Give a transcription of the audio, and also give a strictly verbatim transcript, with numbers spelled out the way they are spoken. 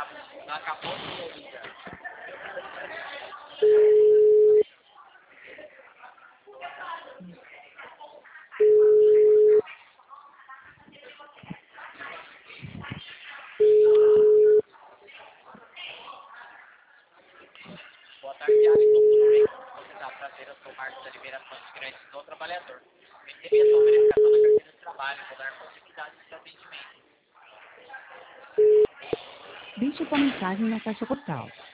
Acabou de ligar. Boa tarde, Alisson. Tudo bem? Você dá prazer, eu sou o Marcos da Liberação de Crédito do Trabalhador. Recebi a sua verificação na carteira de trabalho. Vou dar continuidade no seu atendimento. Deixe sua mensagem na caixa postal.